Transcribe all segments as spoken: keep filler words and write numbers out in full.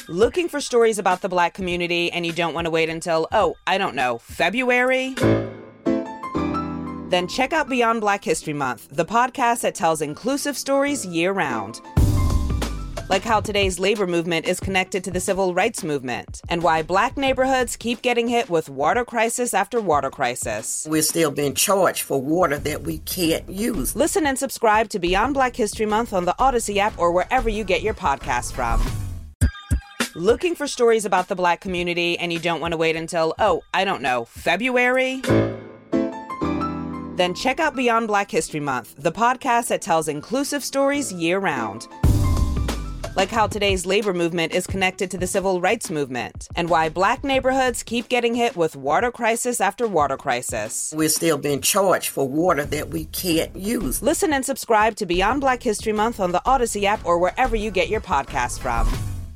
Looking for stories about the Black community and you don't want to wait until, oh, I don't know, February? Then check out Beyond Black History Month, the podcast that tells inclusive stories year-round. Like how today's labor movement is connected to the civil rights movement, and why Black neighborhoods keep getting hit with water crisis after water crisis. We're still being charged for water that we can't use. Listen and subscribe to Beyond Black History Month on the Odyssey app or wherever you get your podcasts from. Looking for stories about the Black community and you don't want to wait until, oh, I don't know, February? Then check out Beyond Black History Month, the podcast that tells inclusive stories year-round. Like how today's labor movement is connected to the civil rights movement, and why Black neighborhoods keep getting hit with water crisis after water crisis. We're still being charged for water that we can't use. Listen and subscribe to Beyond Black History Month on the Odyssey app or wherever you get your podcasts from.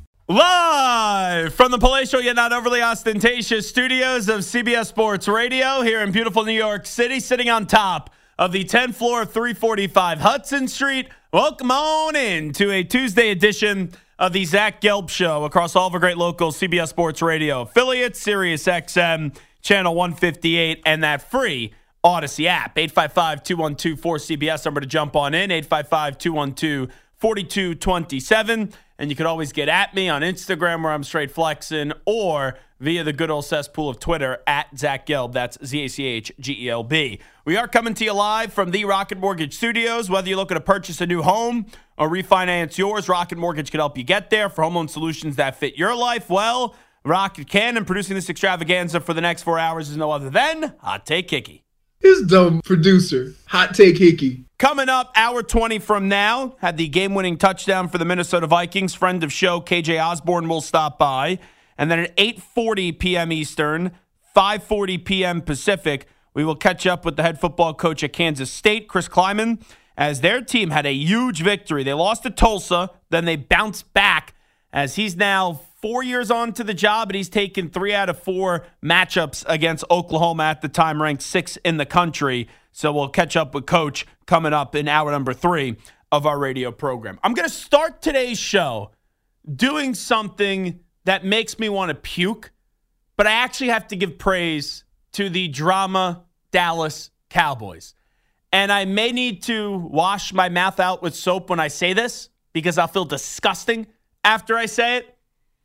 Live from the palatial yet not overly ostentatious studios of C B S Sports Radio here in beautiful New York City, sitting on top of the tenth floor of three forty-five Hudson Street. Welcome on in to a Tuesday edition of the Zach Gelb Show across all of our great local C B S Sports Radio affiliates, Sirius X M, Channel one fifty-eight, and that free Odyssey app. eight five five, two one two, four C B S, number to jump on in, eight five five, two one two, four two two seven. And you can always get at me on Instagram where I'm straight flexing, or via the good old cesspool of Twitter at Zach Gelb. That's Z A C H G E L B. We are coming to you live from the Rocket Mortgage Studios. Whether you're looking to purchase a new home or refinance yours, Rocket Mortgage can help you get there. For home loan solutions that fit your life, well, Rocket can. And producing this extravaganza for the next four hours is no other than Hot Take Hickey. His dumb producer, Hot Take Hickey. Coming up, hour twenty from now, had the game-winning touchdown for the Minnesota Vikings. Friend of show, K J Osborne, will stop by. And then at eight forty p.m. Eastern, five forty p.m. Pacific, we will catch up with the head football coach at Kansas State, Chris Kleiman, as their team had a huge victory. They lost to Tulsa, then they bounced back as he's now four years on to the job, and he's taken three out of four matchups against Oklahoma, at the time ranked sixth in the country. So we'll catch up with Coach coming up in hour number three of our radio program. I'm going to start today's show doing something that makes me want to puke, but I actually have to give praise to the drama Dallas Cowboys. And I may need to wash my mouth out with soap when I say this, because I'll feel disgusting after I say it.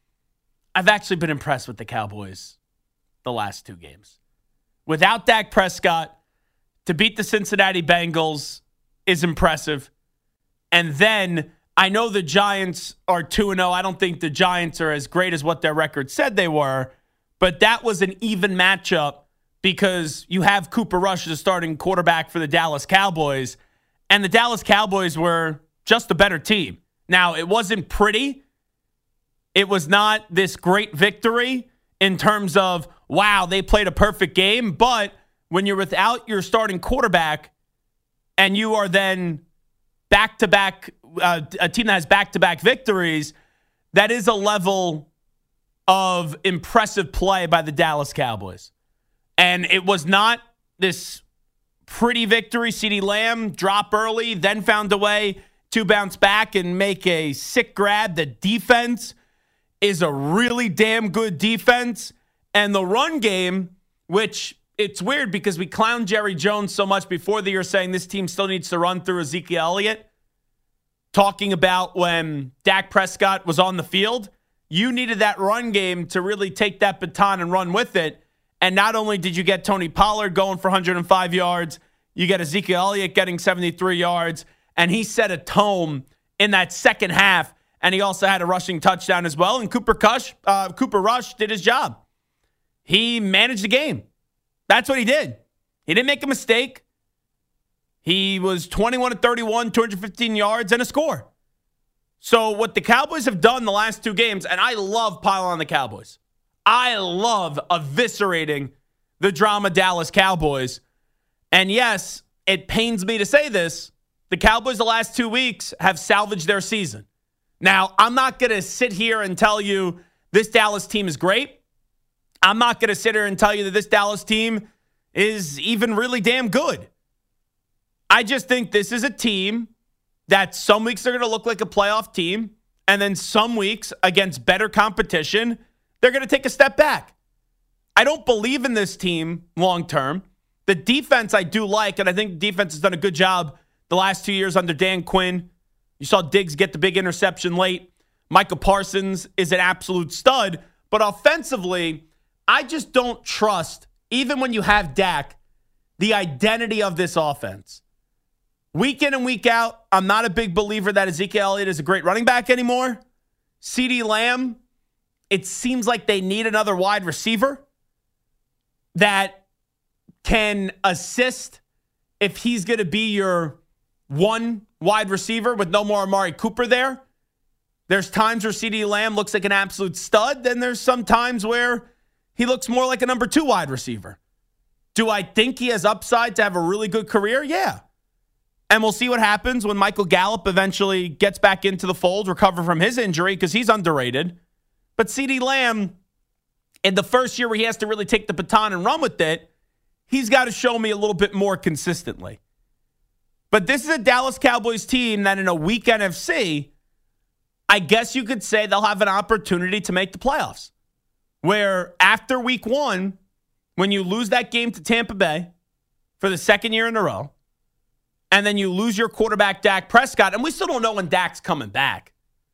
I've actually been impressed with the Cowboys the last two games. Without Dak Prescott, to beat the Cincinnati Bengals is impressive. And then I know the Giants are two and oh. I don't think the Giants are as great as what their record said they were, but that was an even matchup because you have Cooper Rush as a starting quarterback for the Dallas Cowboys, and the Dallas Cowboys were just a better team. Now, it wasn't pretty. It was not this great victory in terms of, wow, they played a perfect game, but when you're without your starting quarterback and you are then back-to-back, uh, a team that has back-to-back victories, that is a level of impressive play by the Dallas Cowboys. And it was not this pretty victory. CeeDee Lamb drop early, then found a way to bounce back and make a sick grab. The defense is a really damn good defense. And the run game, which it's weird because we clowned Jerry Jones so much before the year saying this team still needs to run through Ezekiel Elliott. Talking about when Dak Prescott was on the field, you needed that run game to really take that baton and run with it. And not only did you get Tony Pollard going for one hundred five yards, you get Ezekiel Elliott getting seventy-three yards, and he set a tone in that second half, and he also had a rushing touchdown as well. And Cooper Rush, uh, Cooper Rush did his job. He managed the game. That's what he did. He didn't make a mistake. He was twenty-one to thirty-one, two hundred fifteen yards, and a score. So what the Cowboys have done the last two games, and I love piling on the Cowboys. I love eviscerating the drama Dallas Cowboys. And yes, it pains me to say this, the Cowboys the last two weeks have salvaged their season. Now, I'm not going to sit here and tell you this Dallas team is great. I'm not going to sit here and tell you that this Dallas team is even really damn good. I just think this is a team that some weeks are going to look like a playoff team, And then some weeks against better competition, they're going to take a step back. I don't believe in this team long term. The defense I do like, and I think the defense has done a good job the last two years under Dan Quinn. You saw Diggs get the big interception late. Micah Parsons is an absolute stud. But offensively, I just don't trust, even when you have Dak, the identity of this offense. Week in and week out, I'm not a big believer that Ezekiel Elliott is a great running back anymore. CeeDee Lamb, it seems like they need another wide receiver that can assist if he's going to be your one wide receiver with no more Amari Cooper there. There's times where CeeDee Lamb looks like an absolute stud. Then there's some times where he looks more like a number two wide receiver. Do I think he has upside to have a really good career? Yeah. And we'll see what happens when Michael Gallup eventually gets back into the fold, recover from his injury, because he's underrated. But CeeDee Lamb, in the first year where he has to really take the baton and run with it, he's got to show me a little bit more consistently. But this is a Dallas Cowboys team that in a weak N F C, I guess you could say they'll have an opportunity to make the playoffs. Where after week one, when you lose that game to Tampa Bay for the second year in a row, and then you lose your quarterback, Dak Prescott, and we still don't know when Dak's coming back.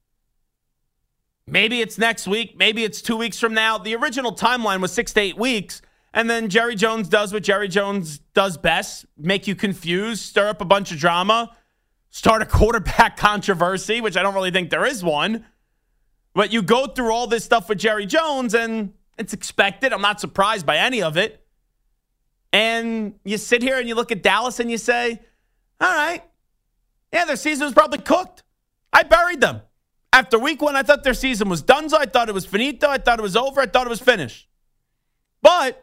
Maybe it's next week. Maybe it's two weeks from now. The original timeline was six to eight weeks. And then Jerry Jones does what Jerry Jones does best, make you confused, stir up a bunch of drama, start a quarterback controversy, which I don't really think there is one. But you go through all this stuff with Jerry Jones, and it's expected. I'm not surprised by any of it. And you sit here and you look at Dallas and you say, all right, yeah, their season was probably cooked. I buried them. After week one, I thought their season was done. So I thought it was finito. I thought it was over. I thought it was finished. But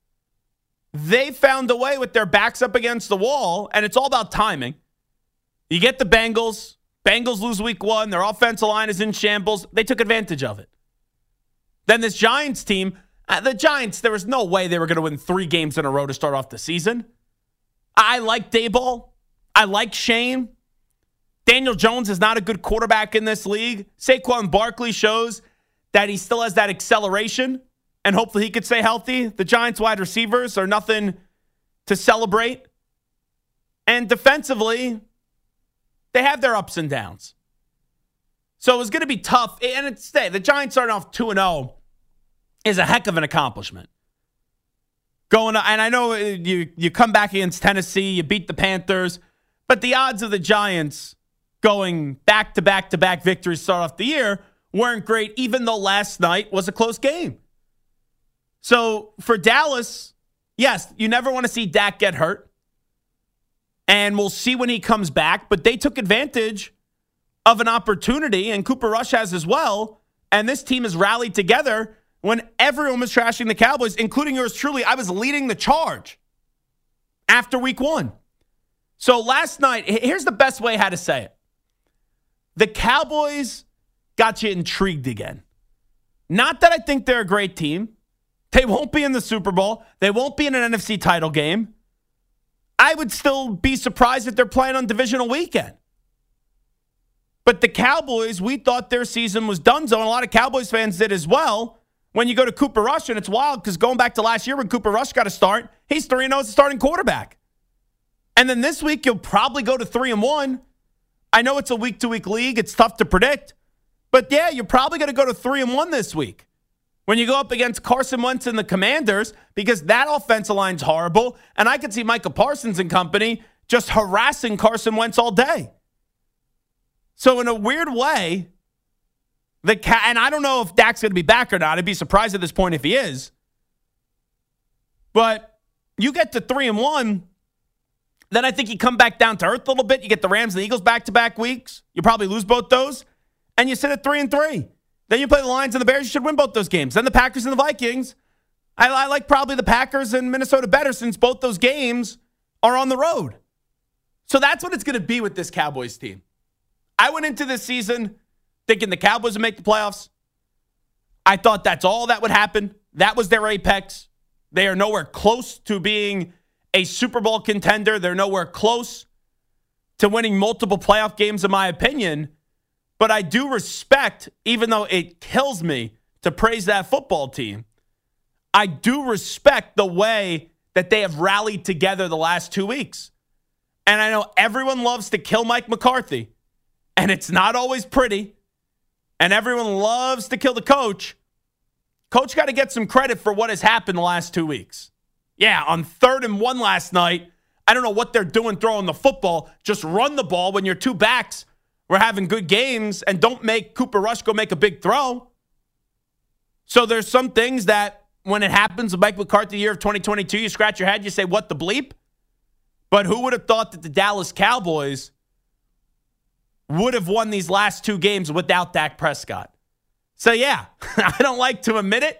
they found a way with their backs up against the wall, and it's all about timing. You get the Bengals. Bengals lose week one. Their offensive line is in shambles. They took advantage of it. Then this Giants team, uh, the Giants, there was no way they were going to win three games in a row to start off the season. I like Daboll. I like Shane. Daniel Jones is not a good quarterback in this league. Saquon Barkley shows that he still has that acceleration, and hopefully he could stay healthy. The Giants wide receivers are nothing to celebrate. And defensively, they have their ups and downs. So it was going to be tough. And it's the Giants starting off two and oh is a heck of an accomplishment. Going, and I know you you come back against Tennessee, you beat the Panthers, but the odds of the Giants going back to back to back victories to start off the year weren't great, even though last night was a close game. So for Dallas, yes, you never want to see Dak get hurt. And we'll see when he comes back. But they took advantage of an opportunity, and Cooper Rush has as well. And this team has rallied together when everyone was trashing the Cowboys, including yours truly. I was leading the charge after week one. So last night, here's the best way how to say it. The Cowboys got you intrigued again. Not that I think they're a great team. They won't be in the Super Bowl. They won't be in an N F C title game. I would still be surprised if they're playing on divisional weekend. But the Cowboys, we thought their season was done, so and a lot of Cowboys fans did as well. When you go to Cooper Rush, and it's wild because going back to last year when Cooper Rush got a start, he's three and oh as a starting quarterback. And then this week, you'll probably go to three and one. I know it's a week-to-week league. It's tough to predict. But yeah, you're probably going to go to three and one this week when you go up against Carson Wentz and the Commanders, because that offensive line's horrible. And I could see Micah Parsons and company just harassing Carson Wentz all day. So in a weird way, the ca- and I don't know if Dak's going to be back or not. I'd be surprised at this point if he is. But you get to three and one, then I think you come back down to earth a little bit. You get the Rams and the Eagles back-to-back weeks. You probably lose both those. And you sit at three and three. Then you play the Lions and the Bears. You should win both those games. Then the Packers and the Vikings. I, I like probably the Packers and Minnesota better since both those games are on the road. So that's what it's going to be with this Cowboys team. I went into this season thinking the Cowboys would make the playoffs. I thought that's all that would happen. That was their apex. They are nowhere close to being a Super Bowl contender. They're nowhere close to winning multiple playoff games, in my opinion. But I do respect, even though it kills me to praise that football team, I do respect the way that they have rallied together the last two weeks. And I know everyone loves to kill Mike McCarthy, and it's not always pretty, and everyone loves to kill the coach. Coach got to get some credit for what has happened the last two weeks. Yeah, on third and one last night, I don't know what they're doing throwing the football. Just run the ball when your two backs were having good games, and don't make Cooper Rush go make a big throw. So there's some things that when it happens with Mike McCarthy the year of twenty twenty-two, you scratch your head, you say, what the bleep? But who would have thought that the Dallas Cowboys would have won these last two games without Dak Prescott? So, yeah, I don't like to admit it.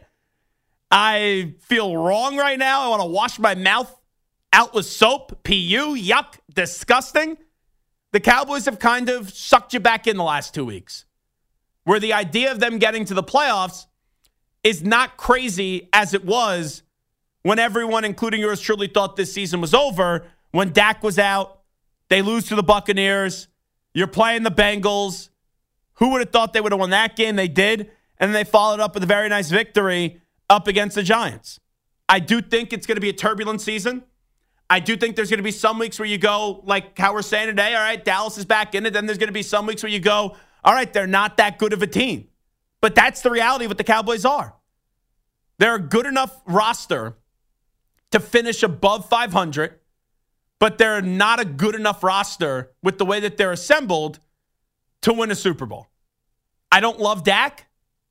I feel wrong right now. I want to wash my mouth out with soap. P U, yuck, disgusting. The Cowboys have kind of sucked you back in the last two weeks, where the idea of them getting to the playoffs is not crazy as it was when everyone, including yours truly, thought this season was over. When Dak was out, they lose to the Buccaneers. You're playing the Bengals. Who would have thought they would have won that game? They did. And then they followed up with a very nice victory up against the Giants. I do think it's going to be a turbulent season. I do think there's going to be some weeks where you go, like how we're saying today, all right, Dallas is back in it. Then there's going to be some weeks where you go, all right, they're not that good of a team. But that's the reality of what the Cowboys are. They're a good enough roster to finish above five hundred, but they're not a good enough roster with the way that they're assembled to win a Super Bowl. I don't love Dak.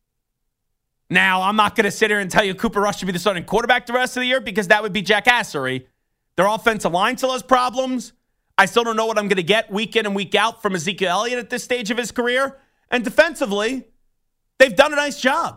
Now, I'm not going to sit here and tell you Cooper Rush should be the starting quarterback the rest of the year because that would be jackassery. Their offensive line still has problems. I still don't know what I'm going to get week in and week out from Ezekiel Elliott at this stage of his career. And defensively, they've done a nice job.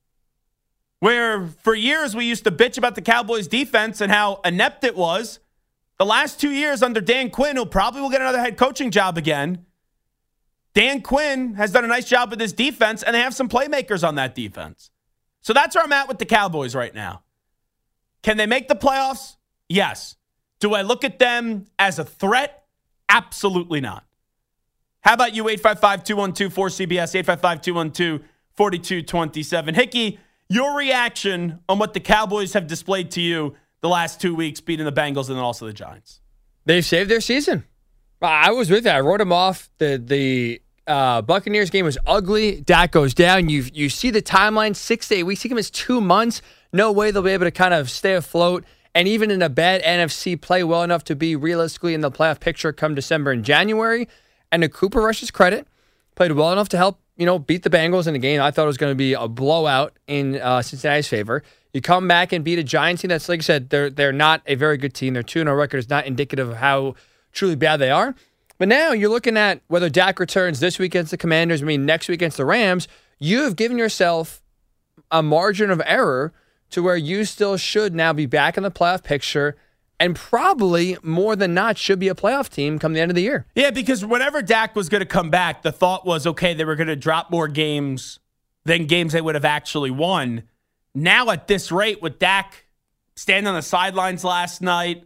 Where for years we used to bitch about the Cowboys' defense and how inept it was, the last two years under Dan Quinn, who probably will get another head coaching job again, Dan Quinn has done a nice job with his defense, and they have some playmakers on that defense. So that's where I'm at with the Cowboys right now. Can they make the playoffs? Yes. Do I look at them as a threat? Absolutely not. How about you, eight five five, two one two, four C B S, eight five five, two one two, four two two seven. Hickey, your reaction on what the Cowboys have displayed to you the last two weeks, beating the Bengals and then also the Giants. They've saved their season. I was with it. I wrote them off. The the uh, Buccaneers game was ugly. Dak goes down. You you see the timeline, six to eight weeks. He comes two months. No way they'll be able to kind of stay afloat. And even in a bad N F C, play well enough to be realistically in the playoff picture come December and January. And to Cooper Rush's credit, played well enough to help, you know, beat the Bengals in the game. I thought it was going to be a blowout in uh, Cincinnati's favor. You come back and beat a Giants team that's, like I said, they're they're not a very good team. Their two and oh record is not indicative of how truly bad they are. But now you're looking at whether Dak returns this week against the Commanders, I mean next week against the Rams. You have given yourself a margin of error to where you still should now be back in the playoff picture and probably more than not should be a playoff team come the end of the year. Yeah, because whenever Dak was going to come back, the thought was, okay, they were going to drop more games than games they would have actually won. Now at this rate, with Dak standing on the sidelines last night,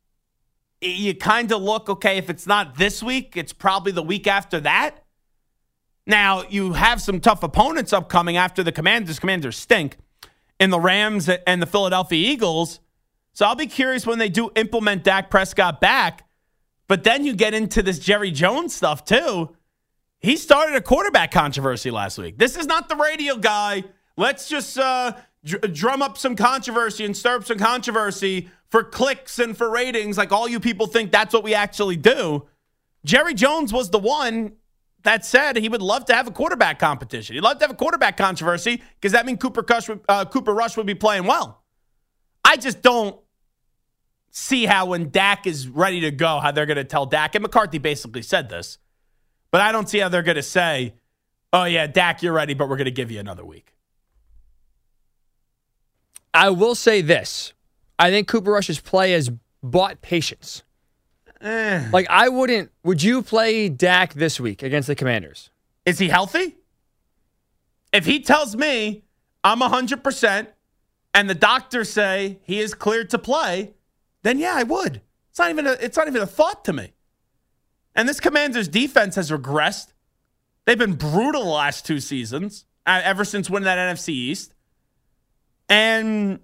you kind of look, okay, if it's not this week, it's probably the week after that. Now, you have some tough opponents upcoming after the Commanders. Commanders stink. In the Rams and the Philadelphia Eagles. So I'll be curious when they do implement Dak Prescott back. But then you get into this Jerry Jones stuff, too. He started a quarterback controversy last week. This is not the radio guy. Let's just uh, dr- drum up some controversy and stir up some controversy for clicks and for ratings, like all you people think that's what we actually do. Jerry Jones was the one that said he would love to have a quarterback competition. He'd love to have a quarterback controversy because that means Cooper, Cush, uh, Cooper Rush would be playing well. I just don't see how when Dak is ready to go, how they're going to tell Dak. And McCarthy basically said this. But I don't see how they're going to say, oh, yeah, Dak, you're ready, but we're going to give you another week. I will say this. I think Cooper Rush's play has bought patience. Eh. Like, I wouldn't... Would you play Dak this week against the Commanders? Is he healthy? If he tells me I'm one hundred percent and the doctors say he is cleared to play, then yeah, I would. It's not even a, it's not even a thought to me. And this Commanders defense has regressed. They've been brutal the last two seasons, uh, ever since winning that N F C East. And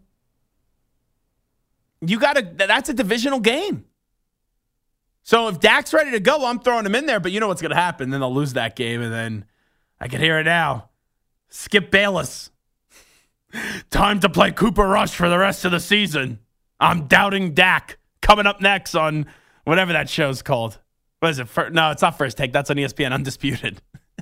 you got to, that's a divisional game. So if Dak's ready to go, I'm throwing him in there, but you know what's going to happen. Then they'll lose that game, and then I can hear it now. Skip Bayless. Time to play Cooper Rush for the rest of the season. I'm doubting Dak. Coming up next on whatever that show's called. What is it? For, no, it's not First Take. That's on E S P N, Undisputed.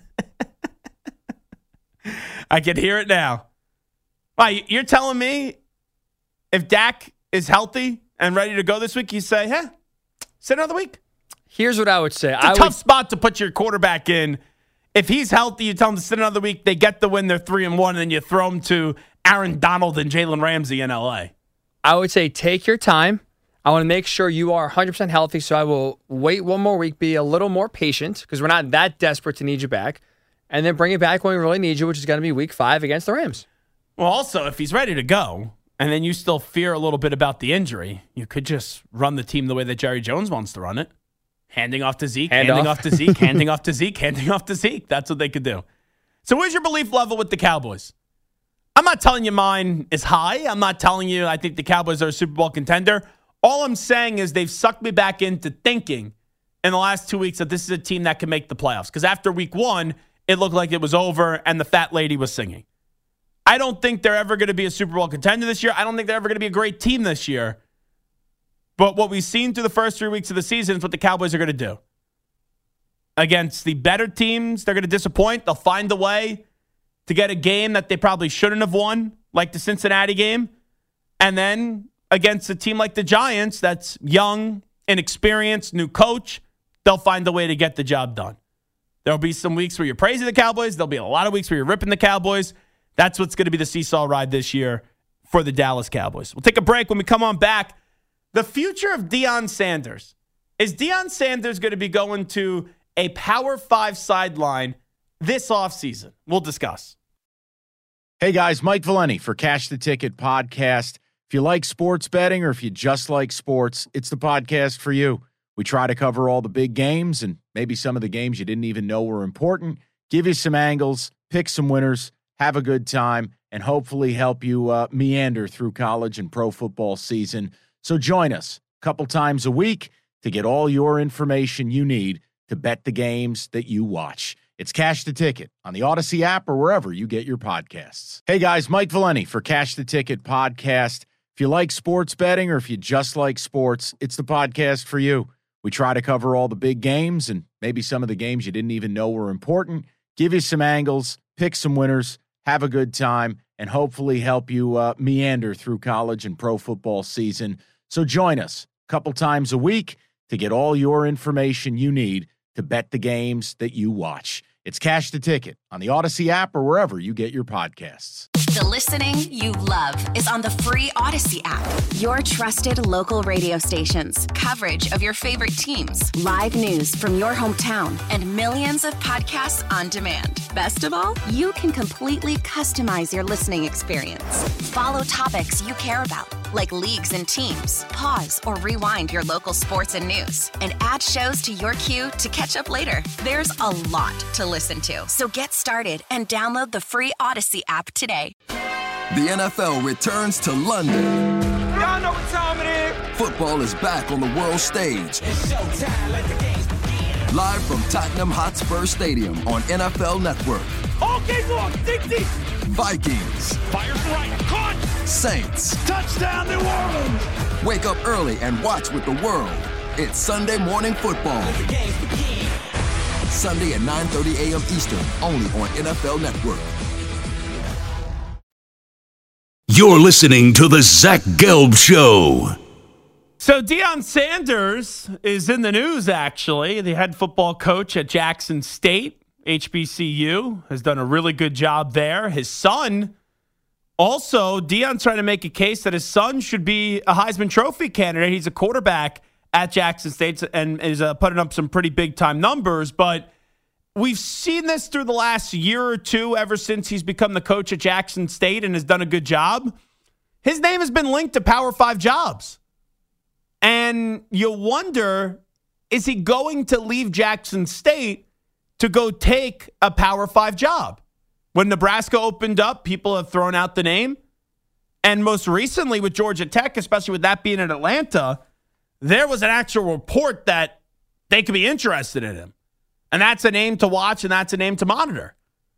I can hear it now. Wow, you're telling me if Dak is healthy and ready to go this week, you say, hey, sit another week? Here's what I would say. It's a I tough would, spot to put your quarterback in. If he's healthy, you tell him to sit another week. They get the win. They're three and one, and then you throw him to Aaron Donald and Jalen Ramsey in L A. I would say take your time. I want to make sure you are one hundred percent healthy, so I will wait one more week, be a little more patient, because we're not that desperate to need you back, and then bring it back when we really need you, which is going to be week five against the Rams. Well, also, if he's ready to go, and then you still fear a little bit about the injury, you could just run the team the way that Jerry Jones wants to run it. Handing off to Zeke, Hand handing off. off to Zeke, handing off to Zeke, handing off to Zeke. That's what they could do. So where's your belief level with the Cowboys? I'm not telling you mine is high. I'm not telling you I think the Cowboys are a Super Bowl contender. All I'm saying is they've sucked me back into thinking in the last two weeks that this is a team that can make the playoffs. Because after week one, it looked like it was over and the fat lady was singing. I don't think they're ever going to be a Super Bowl contender this year. I don't think they're ever going to be a great team this year. But what we've seen through the first three weeks of the season is what the Cowboys are going to do. Against the better teams, they're going to disappoint. They'll find a way to get a game that they probably shouldn't have won, like the Cincinnati game. And then against a team like the Giants that's young, inexperienced, new coach, they'll find a way to get the job done. There'll be some weeks where you're praising the Cowboys. There'll be a lot of weeks where you're ripping the Cowboys. That's what's going to be the seesaw ride this year for the Dallas Cowboys. We'll take a break. When we come on back, the future of Deion Sanders. Is Deion Sanders going to be going to a Power Five sideline this offseason? We'll discuss. Hey guys, Mike Valeni for Cash the Ticket podcast. If you like sports betting or if you just like sports, it's the podcast for you. We try to cover all the big games and maybe some of the games you didn't even know were important, give you some angles, pick some winners, have a good time, and hopefully help you uh, meander through college and pro football season. So join us a couple times a week to get all your information you need to bet the games that you watch. It's Cash the Ticket on the Odyssey app or wherever you get your podcasts. Hey guys, Mike Valeni for Cash the Ticket podcast. If you like sports betting or if you just like sports, it's the podcast for you. We try to cover all the big games and maybe some of the games you didn't even know were important, give you some angles, pick some winners, have a good time, and hopefully help you uh, meander through college and pro football season. So join us a couple times a week to get all your information you need to bet the games that you watch. It's Cash the Ticket on the Odyssey app or wherever you get your podcasts. The listening you love is on the free Odyssey app. Your trusted local radio stations, coverage of your favorite teams, live news from your hometown, and millions of podcasts on demand. Best of all, you can completely customize your listening experience. Follow topics you care about, like leagues and teams. Pause or rewind your local sports and news, and add shows to your queue to catch up later. There's a lot to listen to, so get started and download the free Odyssey app today. The N F L returns to London. Y'all know what time it is. Football is back on the world stage. It's showtime, let the games begin. Live from Tottenham Hotspur Stadium on N F L Network. Okay, look, Dixie. Vikings. Fires right, caught. Saints. Touchdown, New Orleans. Wake up early and watch with the world. It's Sunday Morning Football. Let the games begin. Sunday at nine thirty a.m. Eastern, only on N F L Network. You're listening to the Zach Gelb Show. So Deion Sanders is in the news, actually. The head football coach at Jackson State, H B C U, has done a really good job there. His son, also, Deion's trying to make a case that his son should be a Heisman Trophy candidate. He's a quarterback at Jackson State and is uh, putting up some pretty big-time numbers, but we've seen this through the last year or two, ever since he's become the coach at Jackson State and has done a good job. His name has been linked to Power Five jobs. And you wonder, is he going to leave Jackson State to go take a Power Five job. When Nebraska opened up, people have thrown out the name. And most recently with Georgia Tech, especially with that being in Atlanta, there was an actual report that they could be interested in him. And that's a name to watch, and that's a name to monitor.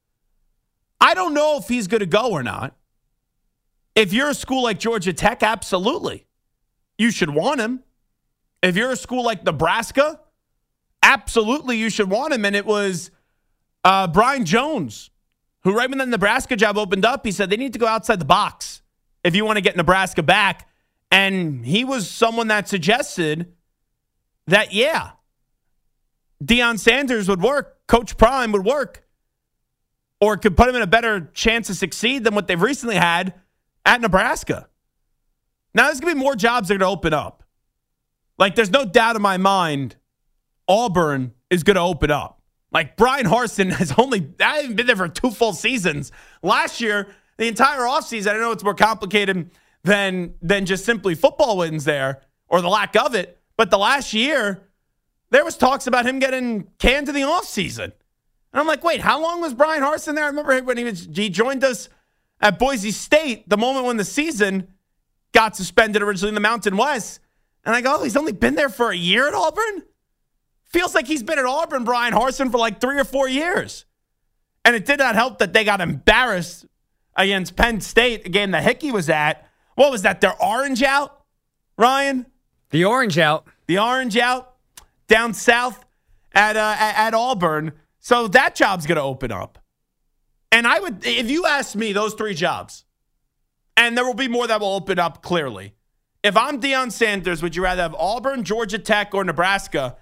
I don't know if he's going to go or not. If you're a school like Georgia Tech, absolutely. You should want him. If you're a school like Nebraska, absolutely you should want him. And it was uh, Brian Jones, who right when the Nebraska job opened up, he said they need to go outside the box if you want to get Nebraska back. And he was someone that suggested that, yeah, Deion Sanders would work, Coach Prime would work, or could put him in a better chance to succeed than what they've recently had at Nebraska. Now, there's going to be more jobs that are going to open up. Like, there's no doubt in my mind Auburn is going to open up. Like, Brian Harsin has only, I haven't been there for two full seasons. Last year, the entire offseason, I know it's more complicated than, than just simply football wins there, or the lack of it. But the last year, there was talks about him getting canned in the offseason. And I'm like, wait, how long was Brian Harsin there? I remember when he was he joined us at Boise State, the moment when the season got suspended originally in the Mountain West. And I go, oh, he's only been there for a year at Auburn? Feels like he's been at Auburn, Brian Harsin, for like three or four years. And it did not help that they got embarrassed against Penn State, a game that Hickey was at. What was that, their orange out, Ryan? The orange out. The orange out down south at uh, at, at Auburn. So that job's going to open up. And I would, if you ask me, those three jobs, and there will be more that will open up clearly. If I'm Deion Sanders, would you rather have Auburn, Georgia Tech, or Nebraska?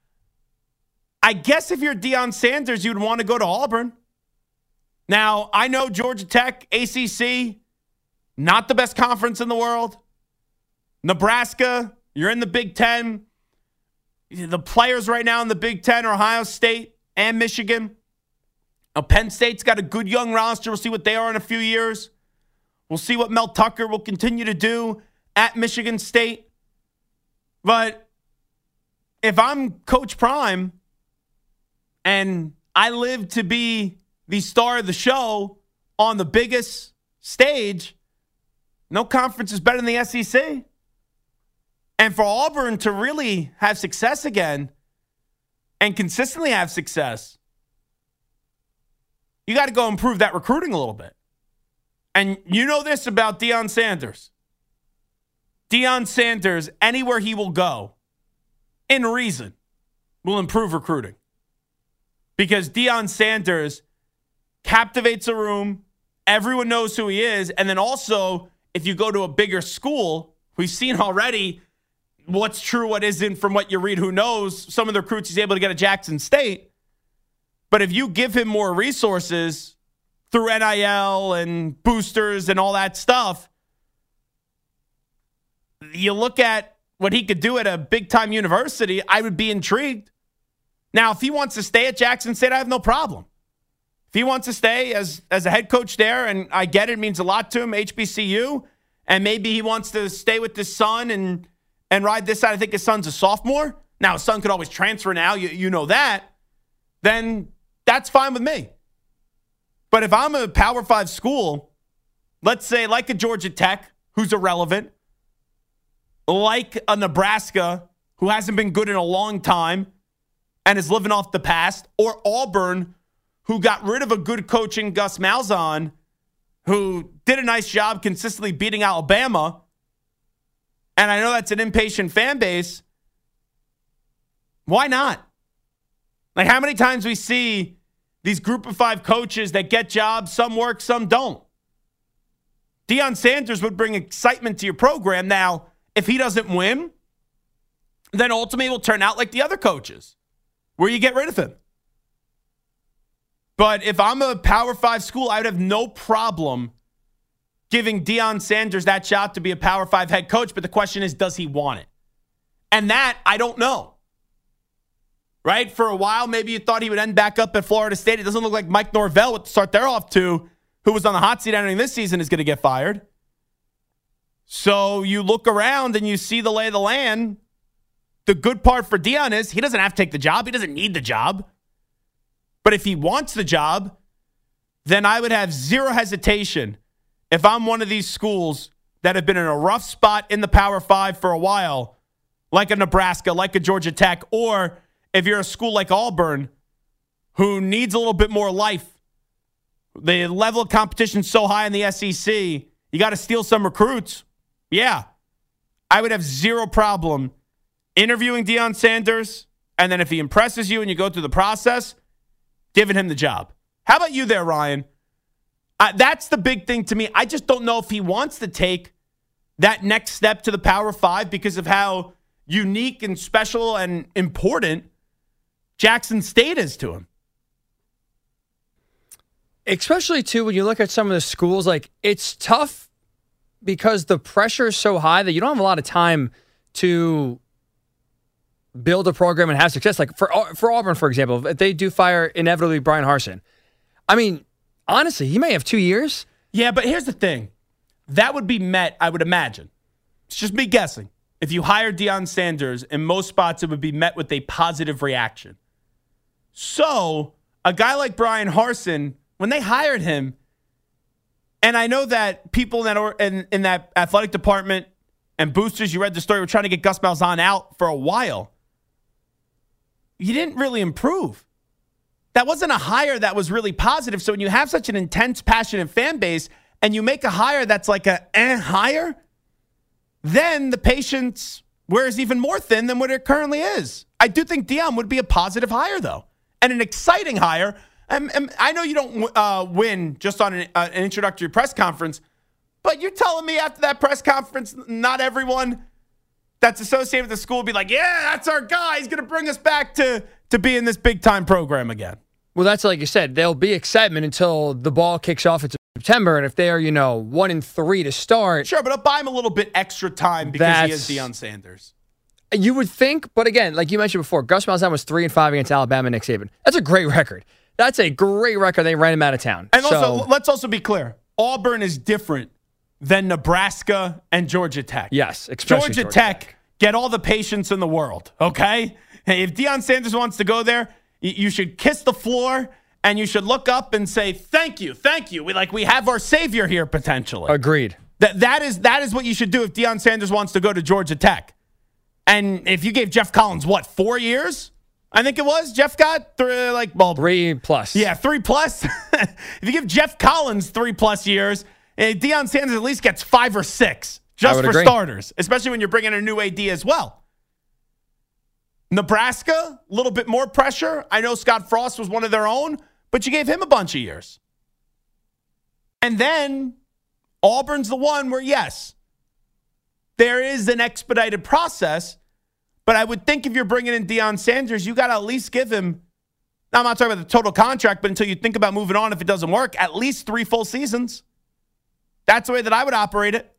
I guess if you're Deion Sanders, you'd want to go to Auburn. Now, I know Georgia Tech, A C C, not the best conference in the world. Nebraska, you're in the Big Ten. The players right now in the Big Ten are Ohio State and Michigan. Now, Penn State's got a good young roster. We'll see what they are in a few years. We'll see what Mel Tucker will continue to do at Michigan State. But if I'm Coach Prime and I live to be the star of the show on the biggest stage, no conference is better than the S E C. And for Auburn to really have success again and consistently have success, you got to go improve that recruiting a little bit. And you know this about Deion Sanders. Deion Sanders, anywhere he will go, in reason, will improve recruiting. Because Deion Sanders captivates a room. Everyone knows who he is. And then also, if you go to a bigger school, we've seen already what's true, what isn't from what you read, who knows. Some of the recruits he's able to get at Jackson State. But if you give him more resources through N I L and boosters and all that stuff, you look at what he could do at a big-time university, I would be intrigued. Now, if he wants to stay at Jackson State, I have no problem. If he wants to stay as, as a head coach there, and I get it, it means a lot to him, H B C U, and maybe he wants to stay with his son and, and ride this side. I think his son's a sophomore. Now, his son could always transfer now. You, you know that. Then that's fine with me. But if I'm a Power Five school, let's say like a Georgia Tech, who's irrelevant, like a Nebraska, who hasn't been good in a long time and is living off the past, or Auburn, who got rid of a good coach in Gus Malzahn, who did a nice job consistently beating Alabama, and I know that's an impatient fan base, why not? Like, how many times we see these group of five coaches that get jobs, some work, some don't. Deion Sanders would bring excitement to your program. Now, if he doesn't win, then ultimately it will turn out like the other coaches, where you get rid of him. But if I'm a Power Five school, I would have no problem giving Deion Sanders that shot to be a Power Five head coach. But the question is, does he want it? And that, I don't know. Right? For a while, maybe you thought he would end back up at Florida State. It doesn't look like Mike Norvell, with the start they're off to, who was on the hot seat entering this season, is going to get fired. So you look around and you see the lay of the land. The good part for Deion is he doesn't have to take the job. He doesn't need the job. But if he wants the job, then I would have zero hesitation if I'm one of these schools that have been in a rough spot in the Power Five for a while, like a Nebraska, like a Georgia Tech, or if you're a school like Auburn who needs a little bit more life. The level of competition is so high in the S E C, you got to steal some recruits. Yeah, I would have zero problem interviewing Deion Sanders, and then if he impresses you and you go through the process, giving him the job. How about you there, Ryan? Uh, that's the big thing to me. I just don't know if he wants to take that next step to the Power Five because of how unique and special and important Jackson State is to him. Especially, too, when you look at some of the schools, like, it's tough because the pressure is so high that you don't have a lot of time to build a program and have success. Like, for for Auburn, for example, if they do fire, inevitably, Brian Harsin. I mean, honestly, he may have two years. Yeah, but here's the thing. That would be met, I would imagine. It's just me guessing. If you hire Deion Sanders, in most spots, it would be met with a positive reaction. So, a guy like Brian Harsin, when they hired him, and I know that people in that, or, in, in that athletic department and boosters, you read the story, were trying to get Gus Malzahn out for a while. You didn't really improve. That wasn't a hire that was really positive. So when you have such an intense, passionate fan base and you make a hire that's like a eh hire, then the patience wears even more thin than what it currently is. I do think Deion would be a positive hire, though, and an exciting hire. And, and I know you don't uh, win just on an, uh, an introductory press conference, but you're telling me after that press conference, not everyone that's associated with the school will be like, yeah, that's our guy. He's going to bring us back to, to be in this big-time program again. Well, that's like you said. There'll be excitement until the ball kicks off in September, and if they are, you know, one and three to start. Sure, but I'll buy him a little bit extra time because he is Deion Sanders. You would think, but again, like you mentioned before, Gus Malzahn was three and five against Alabama and Nick Saban. That's a great record. That's a great record. They ran him out of town. And so, also, let's also be clear. Auburn is different than Nebraska and Georgia Tech. Yes, especially Georgia, Georgia Tech, Tech. Get all the patience in the world, okay? Hey, if Deion Sanders wants to go there, you should kiss the floor and you should look up and say, thank you, thank you. We like we have our savior here potentially. Agreed. That that is that is what you should do if Deion Sanders wants to go to Georgia Tech. And if you gave Jeff Collins, what, four years? I think it was. Jeff got three, like, well, three plus. Yeah, three plus. If you give Jeff Collins three plus years, Deion Sanders at least gets five or six just for agree. starters, especially when you're bringing in a new A D as well. Nebraska, a little bit more pressure. I know Scott Frost was one of their own, but you gave him a bunch of years. And then Auburn's the one where, yes, there is an expedited process, but I would think if you're bringing in Deion Sanders, you got to at least give him, now I'm not talking about the total contract, but until you think about moving on if it doesn't work, at least three full seasons. That's the way that I would operate it.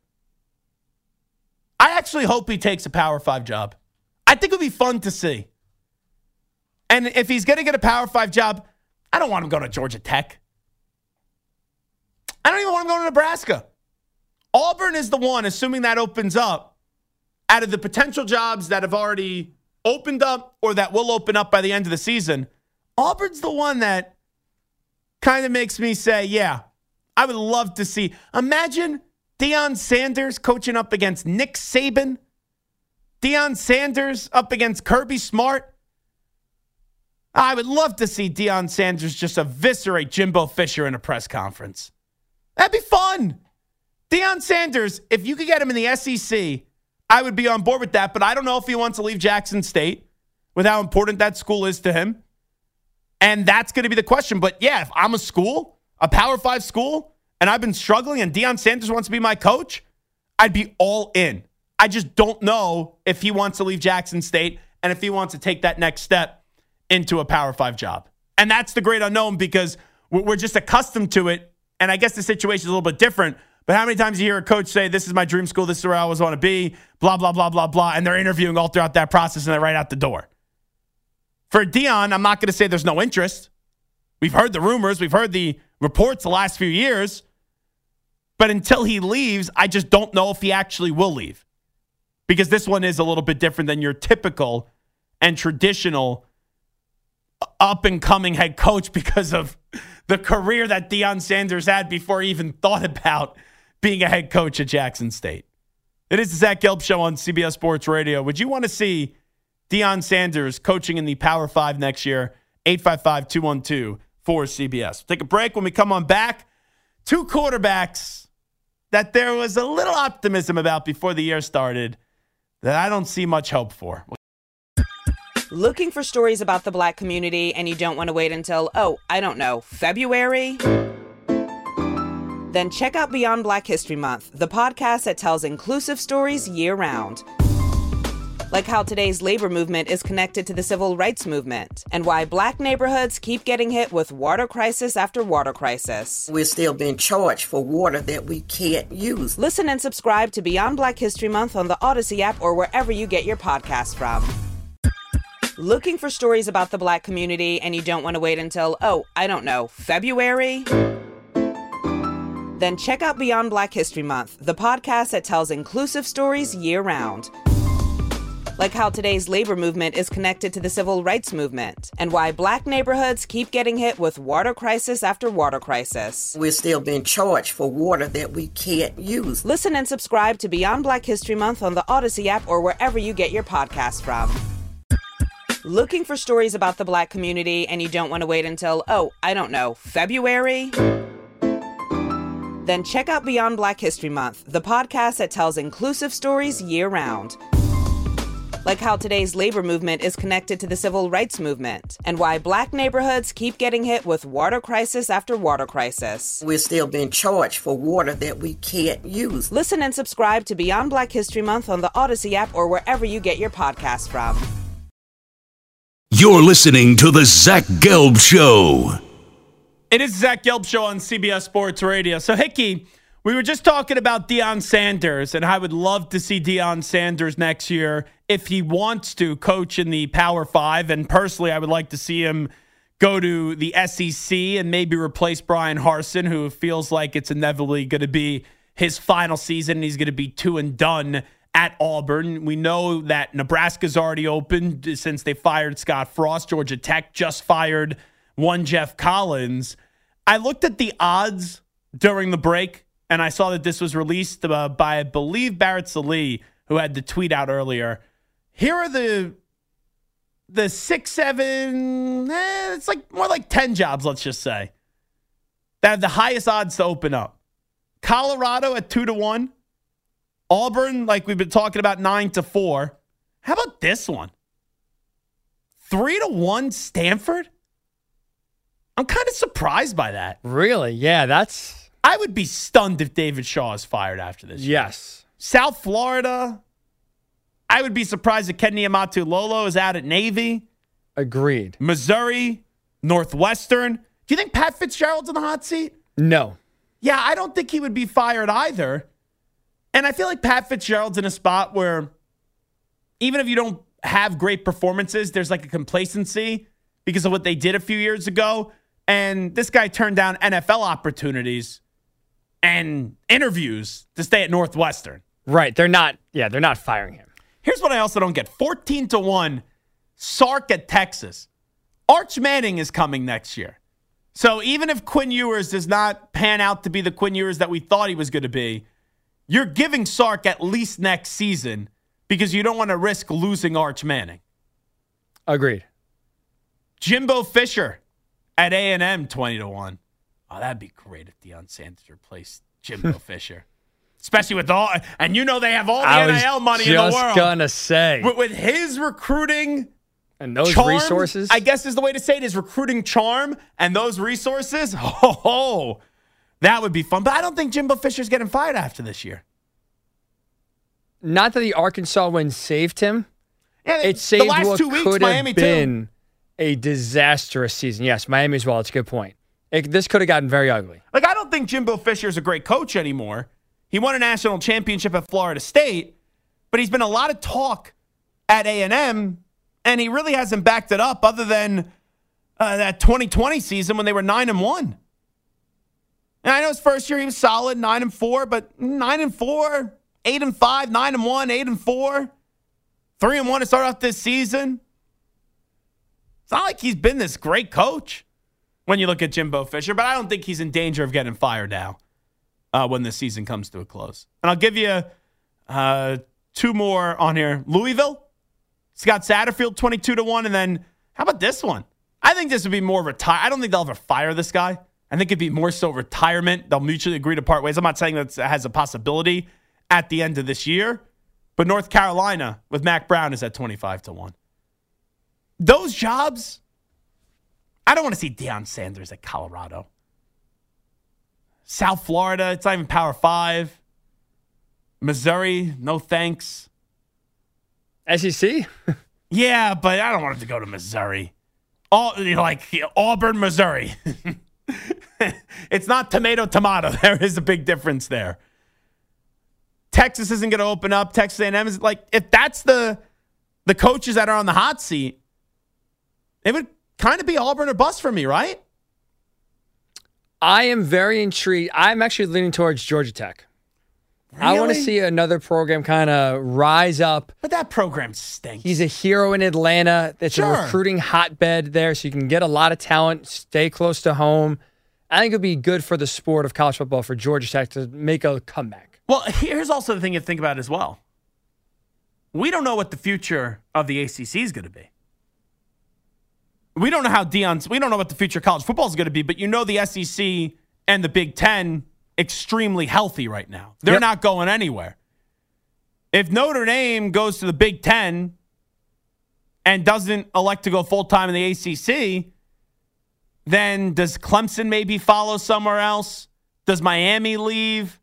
I actually hope he takes a Power Five job. I think it would be fun to see. And if he's going to get a Power Five job, I don't want him going to Georgia Tech. I don't even want him going to Nebraska. Auburn is the one, assuming that opens up, out of the potential jobs that have already opened up or that will open up by the end of the season, Auburn's the one that kind of makes me say, yeah, I would love to see. Imagine Deion Sanders coaching up against Nick Saban. Deion Sanders up against Kirby Smart. I would love to see Deion Sanders just eviscerate Jimbo Fisher in a press conference. That'd be fun. Deion Sanders, if you could get him in the S E C, I would be on board with that, but I don't know if he wants to leave Jackson State with how important that school is to him. And that's going to be the question. But yeah, if I'm a school, a Power Five school, and I've been struggling and Deion Sanders wants to be my coach, I'd be all in. I just don't know if he wants to leave Jackson State and if he wants to take that next step into a Power Five job. And that's the great unknown because we're just accustomed to it. And I guess the situation is a little bit different. But how many times do you hear a coach say, this is my dream school, this is where I always want to be, blah, blah, blah, blah, blah, and they're interviewing all throughout that process and they're right out the door. For Deion, I'm not going to say there's no interest. We've heard the rumors. We've heard the reports the last few years. But until he leaves, I just don't know if he actually will leave. Because this one is a little bit different than your typical and traditional up-and-coming head coach because of the career that Deion Sanders had before he even thought about being a head coach at Jackson State. It is the Zach Gelb Show on C B S Sports Radio. Would you want to see Deion Sanders coaching in the Power Five next year? eight five five, two one two, four C B S. We'll take a break. When we come on back, two quarterbacks that there was a little optimism about before the year started that I don't see much hope for. Looking for stories about the Black community and you don't want to wait until, oh, I don't know, February? Then check out Beyond Black History Month, the podcast that tells inclusive stories year-round. Like how today's labor movement is connected to the civil rights movement, and why Black neighborhoods keep getting hit with water crisis after water crisis. We're still being charged for water that we can't use. Listen and subscribe to Beyond Black History Month on the Odyssey app or wherever you get your podcasts from. Looking for stories about the Black community and you don't want to wait until, oh, I don't know, February? Then check out Beyond Black History Month, the podcast that tells inclusive stories year-round. Like how today's labor movement is connected to the civil rights movement, and why Black neighborhoods keep getting hit with water crisis after water crisis. We're still being charged for water that we can't use. Listen and subscribe to Beyond Black History Month on the Odyssey app or wherever you get your podcasts from. Looking for stories about the Black community and you don't want to wait until, oh, I don't know, February? Then check out Beyond Black History Month, the podcast that tells inclusive stories year-round. Like how today's labor movement is connected to the civil rights movement, and why Black neighborhoods keep getting hit with water crisis after water crisis. We're still being charged for water that we can't use. Listen and subscribe to Beyond Black History Month on the Odyssey app or wherever you get your podcasts from. You're listening to the Zach Gelb Show. It is the Zach Gelb Show on C B S Sports Radio. So, Hickey, we were just talking about Deion Sanders, and I would love to see Deion Sanders next year if he wants to coach in the Power Five. And personally, I would like to see him go to the S E C and maybe replace Brian Harsin, who feels like it's inevitably going to be his final season. And he's going to be two and done at Auburn. We know that Nebraska's already opened since they fired Scott Frost. Georgia Tech just fired one Jeff Collins. I looked at the odds during the break, and I saw that this was released uh, by, I believe, Barrett Sallee, who had the tweet out earlier. Here are the the six, seven, eh, it's like more like ten jobs, let's just say, that have the highest odds to open up. Colorado at two to one. Auburn, like we've been talking about, nine to four. How about this one? Three to one Stanford? I'm kind of surprised by that. Really? Yeah, that's... I would be stunned if David Shaw is fired after this. Yes. Year. South Florida, I would be surprised if Ken Niamatu Lolo is out at Navy. Agreed. Missouri, Northwestern. Do you think Pat Fitzgerald's in the hot seat? No. Yeah, I don't think he would be fired either. And I feel like Pat Fitzgerald's in a spot where even if you don't have great performances, there's like a complacency because of what they did a few years ago. And this guy turned down N F L opportunities and interviews to stay at Northwestern. Right. They're not, yeah, they're not firing him. Here's what I also don't get. fourteen to one, Sark at Texas. Arch Manning is coming next year. So even if Quinn Ewers does not pan out to be the Quinn Ewers that we thought he was going to be, you're giving Sark at least next season because you don't want to risk losing Arch Manning. Agreed. Jimbo Fisher at A and M, twenty to one. Oh, that'd be great if Deion Sanders replaced Jimbo Fisher. Especially with all, and you know they have all the I N I L money in the world. I was just going to say. With, with his recruiting and those charm, resources, I guess is the way to say it, his recruiting charm and those resources, oh, oh, that would be fun. But I don't think Jimbo Fisher's getting fired after this year. Not that the Arkansas win saved him. Yeah, it saved the last what two weeks, could Miami have been too. a disastrous season. Yes, Miami as well. It's a good point. It, this could have gotten very ugly. Like, I don't think Jimbo Fisher's a great coach anymore. He won a national championship at Florida State, but he's been a lot of talk at A and M, and he really hasn't backed it up other than uh, that twenty twenty season when they were nine and one. And I know his first year he was solid, nine and four, but nine and four, eight and five, nine and one, eight and four, three and one to start off this season. It's not like he's been this great coach when you look at Jimbo Fisher, but I don't think he's in danger of getting fired now uh, when the season comes to a close. And I'll give you uh, two more on here. Louisville, Scott Satterfield, twenty-two to one. And then how about this one? I think this would be more retire. I don't think they'll ever fire this guy. I think it'd be more so retirement. They'll mutually agree to part ways. I'm not saying that has a possibility at the end of this year, but North Carolina with Mac Brown is at twenty-five to one. Those jobs, I don't want to see Deion Sanders at Colorado. South Florida, it's not even Power Five. Missouri, no thanks. S E C? Yeah, but I don't want him to go to Missouri. All like Auburn, Missouri. It's not tomato, tomato. There is a big difference there. Texas isn't going to open up. Texas A and M is like, if that's the the coaches that are on the hot seat, it would kind of be Auburn or bust for me, right? I am very intrigued. I'm actually leaning towards Georgia Tech. Really? I want to see another program kind of rise up. But that program stinks. He's a hero in Atlanta. It's Sure. a recruiting hotbed there, so you can get a lot of talent, stay close to home. I think it would be good for the sport of college football for Georgia Tech to make a comeback. Well, here's also the thing you think about as well. We don't know what the future of the A C C is going to be. We don't know how Deion's, we don't know what the future of college football is going to be, but you know the S E C and the Big Ten extremely healthy right now. They're Yep. not going anywhere. If Notre Dame goes to the Big Ten and doesn't elect to go full-time in the A C C, then does Clemson maybe follow somewhere else? Does Miami leave?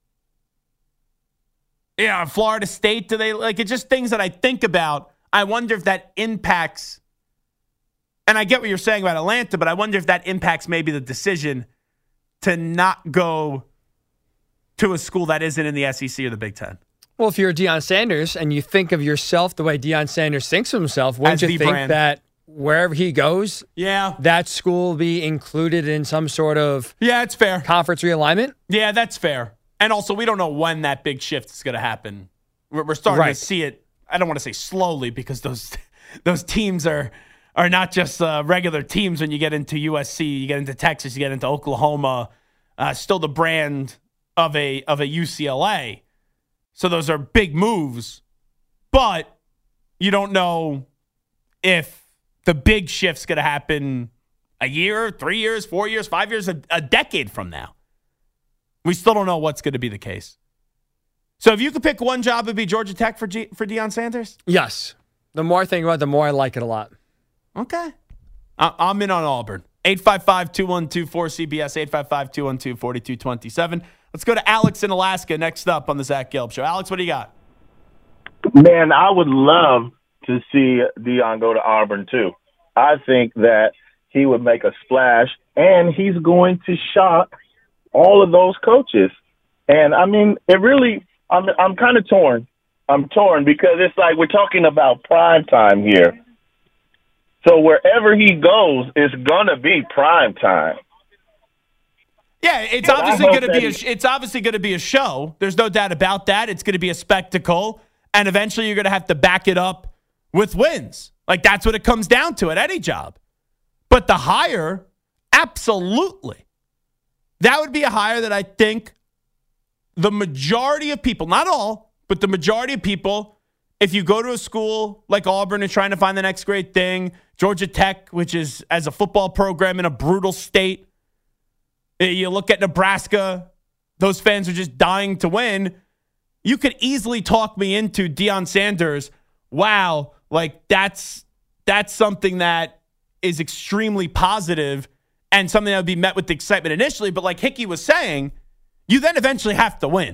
Yeah, Florida State, do they like it's just things that I think about. I wonder if that impacts, and I get what you're saying about Atlanta, but I wonder if that impacts maybe the decision to not go to a school that isn't in the S E C or the Big Ten. Well, if you're Deion Sanders and you think of yourself the way Deion Sanders thinks of himself, wouldn't As you the think brand. that wherever he goes, Yeah. that school will be included in some sort of Yeah, it's fair. conference realignment? Yeah, that's fair. And also, we don't know when that big shift is going to happen. We're, we're starting Right. to see it. I don't want to say slowly because those those teams are are not just uh, regular teams. When you get into U S C, you get into Texas, you get into Oklahoma, uh, still the brand of a of a U C L A. So those are big moves, but you don't know if the big shift's going to happen a year, three years, four years, five years, a, a decade from now. We still don't know what's going to be the case. So if you could pick one job, it would be Georgia Tech for G- for Deion Sanders? Yes. The more I think about it, the more I like it a lot. Okay. I- I'm in on Auburn. eight five five, two one two, four C B S, eight five five, two one two, four two two seven. Let's go to Alex in Alaska next up on the Zach Gelb Show. Alex, what do you got? Man, I would love to see Deion go to Auburn, too. I think that he would make a splash, and he's going to shock all of those coaches. And, I mean, it really – I'm I'm kind of torn. I'm torn because it's like we're talking about prime time here. So wherever he goes, it's going to be prime time. Yeah, it's And obviously I hope going to be a, that he- it's obviously going to be a show. There's no doubt about that. It's going to be a spectacle, and eventually you're going to have to back it up with wins. Like that's what it comes down to at any job. But the hire, absolutely. That would be a hire that I think the majority of people, not all, but the majority of people, if you go to a school like Auburn and trying to find the next great thing, Georgia Tech, which is as a football program in a brutal state, you look at Nebraska, those fans are just dying to win. You could easily talk me into Deion Sanders. Wow, like that's that's something that is extremely positive and something that would be met with excitement initially. But like Hickey was saying, you then eventually have to win.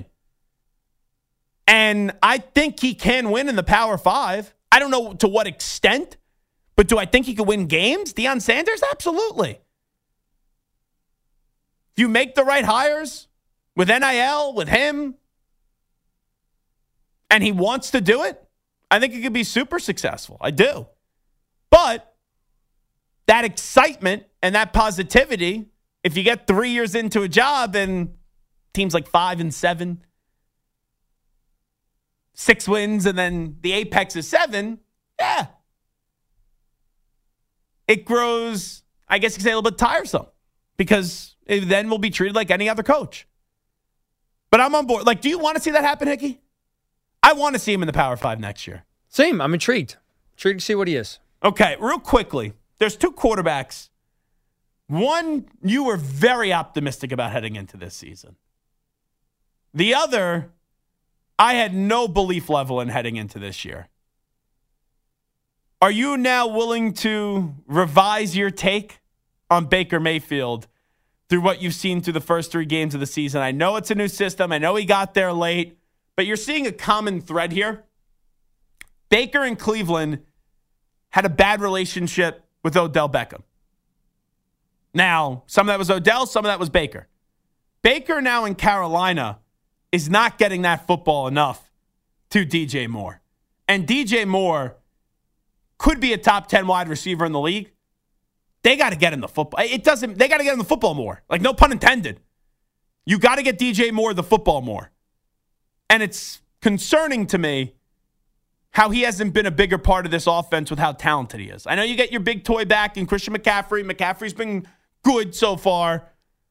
And I think he can win in the Power Five. I don't know to what extent, but do I think he could win games? Deion Sanders? Absolutely. If you make the right hires with N I L, with him, and he wants to do it, I think it could be super successful. I do. But that excitement and that positivity, if you get three years into a job and teams like five and seven, six wins, and then the apex is seven, yeah. it grows, I guess you could say, a little bit tiresome because it then will be treated like any other coach. But I'm on board. Like, do you want to see that happen, Hickey? I want to see him in the Power Five next year. Same. I'm intrigued. Intrigued to see what he is. Okay, real quickly. There's two quarterbacks. One, you were very optimistic about heading into this season. The other, I had no belief level in heading into this year. Are you now willing to revise your take on Baker Mayfield through what you've seen through the first three games of the season? I know it's a new system. I know he got there late, but you're seeing a common thread here. Baker in Cleveland had a bad relationship with Odell Beckham. Now, some of that was Odell, some of that was Baker. Baker now in Carolina is not getting that football enough to D J Moore. And D J Moore could be a top ten wide receiver in the league. They got to get him the football. It doesn't, they got to get him the football more. Like, no pun intended. You got to get D J Moore the football more. And it's concerning to me how he hasn't been a bigger part of this offense with how talented he is. I know you get your big toy back in Christian McCaffrey. McCaffrey's been good so far.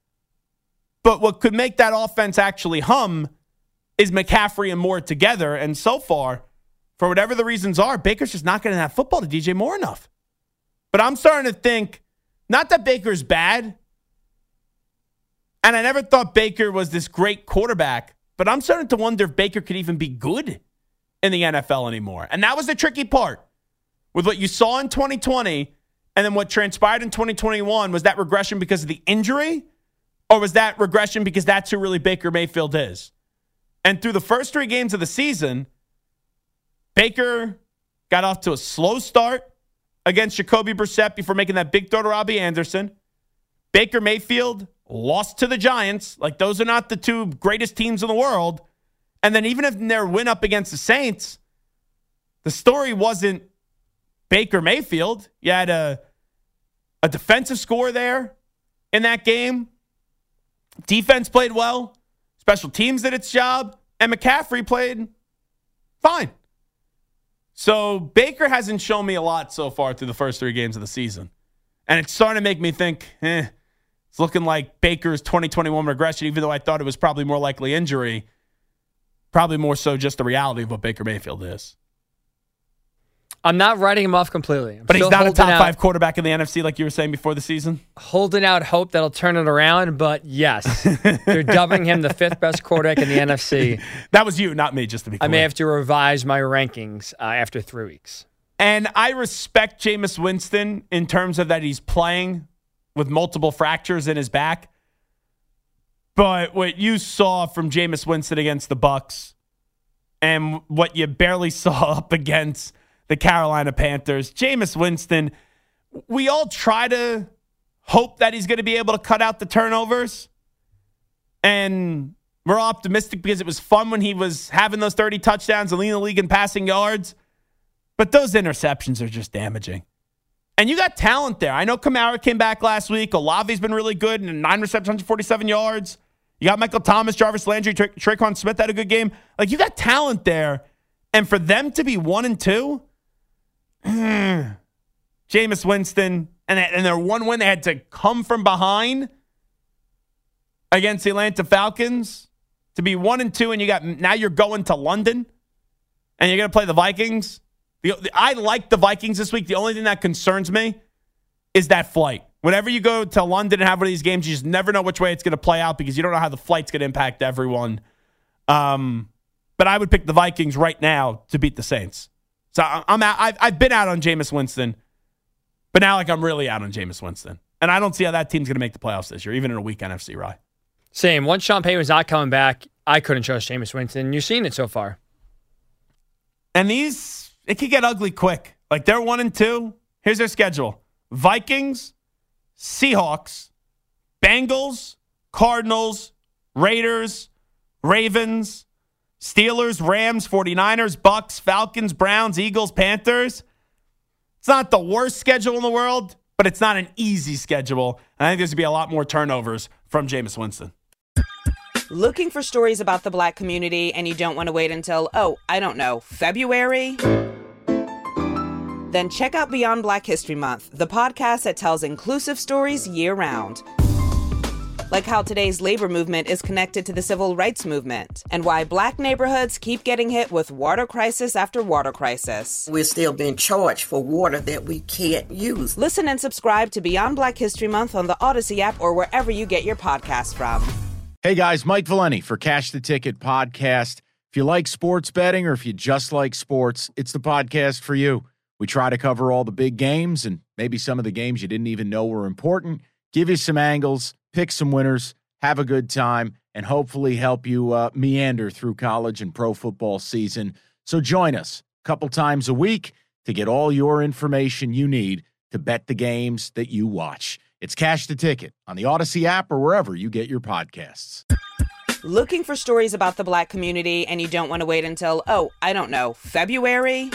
But what could make that offense actually hum is McCaffrey and Moore together. And so far, for whatever the reasons are, Baker's just not getting that football to D J Moore enough. But I'm starting to think, not that Baker's bad, and I never thought Baker was this great quarterback, but I'm starting to wonder if Baker could even be good in the N F L anymore. And that was the tricky part with what you saw in twenty twenty and then what transpired in twenty twenty-one. Was that regression because of the injury, or was that regression because that's who really Baker Mayfield is? And through the first three games of the season, Baker got off to a slow start against Jacoby Brissett before making that big throw to Robbie Anderson. Baker Mayfield lost to the Giants. Like, those are not the two greatest teams in the world. And then even if in their win up against the Saints, the story wasn't Baker Mayfield. You had a, a defensive score there in that game. Defense played well. Special teams did its job. And McCaffrey played fine. So Baker hasn't shown me a lot so far through the first three games of the season. And it's starting to make me think, eh, it's looking like Baker's twenty twenty-one regression, even though I thought it was probably more likely injury. Probably more so just the reality of what Baker Mayfield is. I'm not writing him off completely. I'm but he's not a top out, five quarterback in the N F C like you were saying before the season? Holding out hope that'll turn it around, but yes. They're dubbing him the fifth best quarterback in the N F C. That was you, not me, just to be clear. I may have to revise my rankings uh, after three weeks. And I respect Jameis Winston in terms of that he's playing with multiple fractures in his back. But what you saw from Jameis Winston against the Bucs and what you barely saw up against the Carolina Panthers, Jameis Winston, we all try to hope that he's going to be able to cut out the turnovers. And we're optimistic because it was fun when he was having those thirty touchdowns and leading the league in passing yards. But those interceptions are just damaging. And you got talent there. I know Kamara came back last week. Olave's been really good, and nine receptions, one hundred forty-seven yards. You got Michael Thomas, Jarvis Landry, Tra- Traquan Smith had a good game. Like, you got talent there. And for them to be one and two, Jameis Winston, and, and their one win, they had to come from behind against the Atlanta Falcons. To be one and two, and you got now you're going to London, and you're going to play the Vikings. The, the, I like the Vikings this week. The only thing that concerns me is that flight. Whenever you go to London and have one of these games, you just never know which way it's going to play out because you don't know how the flight's going to impact everyone. Um, but I would pick the Vikings right now to beat the Saints. So I'm out. I've, I've been out on Jameis Winston, but now like I'm really out on Jameis Winston. And I don't see how that team's going to make the playoffs this year, even in a weak N F C ride. Same. Once Sean Payton was not coming back, I couldn't trust Jameis Winston. You've seen it so far. And these, it could get ugly quick. Like, they're one and two. Here's their schedule. Vikings, Seahawks, Bengals, Cardinals, Raiders, Ravens, Steelers, Rams, 49ers, Bucks, Falcons, Browns, Eagles, Panthers. It's not the worst schedule in the world, but it's not an easy schedule. And I think there's going to be a lot more turnovers from Jameis Winston. Looking for stories about the Black community and you don't want to wait until, oh, I don't know, February? Then check out Beyond Black History Month, the podcast that tells inclusive stories year-round. Like how today's labor movement is connected to the civil rights movement, and why black neighborhoods keep getting hit with water crisis after water crisis. We're still being charged for water that we can't use. Listen and subscribe to Beyond Black History Month on the Odyssey app or wherever you get your podcasts from. Hey guys, Mike Valeni for Cash the Ticket podcast. If you like sports betting or if you just like sports, it's the podcast for you. We try to cover all the big games and maybe some of the games you didn't even know were important, give you some angles, pick some winners, have a good time, and hopefully help you uh, meander through college and pro football season. So join us a couple times a week to get all your information you need to bet the games that you watch. It's Cash the Ticket on the Odyssey app or wherever you get your podcasts. Looking for stories about the black community and you don't want to wait until, oh, I don't know, February?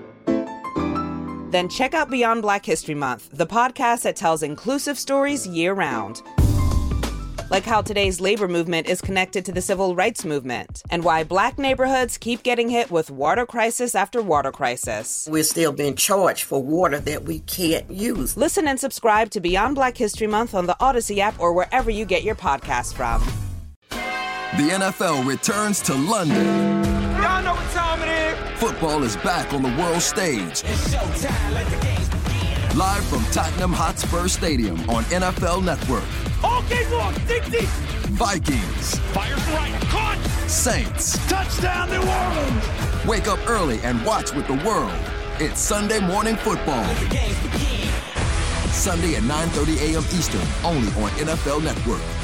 Then check out Beyond Black History Month, the podcast that tells inclusive stories year-round. Like how today's labor movement is connected to the civil rights movement, and why black neighborhoods keep getting hit with water crisis after water crisis. We're still being charged for water that we can't use. Listen and subscribe to Beyond Black History Month on the Odyssey app or wherever you get your podcasts from. The N F L returns to London. Y'all know what time it is. Football is back on the world stage. It's showtime, let the games begin. Live from Tottenham Hotspur Stadium on N F L Network. Okay, look, dig deep. Vikings. Fires right, caught. Saints. Touchdown, New Orleans. Wake up early and watch with the world. It's Sunday Morning Football. Let the games begin. Sunday at nine thirty a.m. Eastern, only on N F L Network.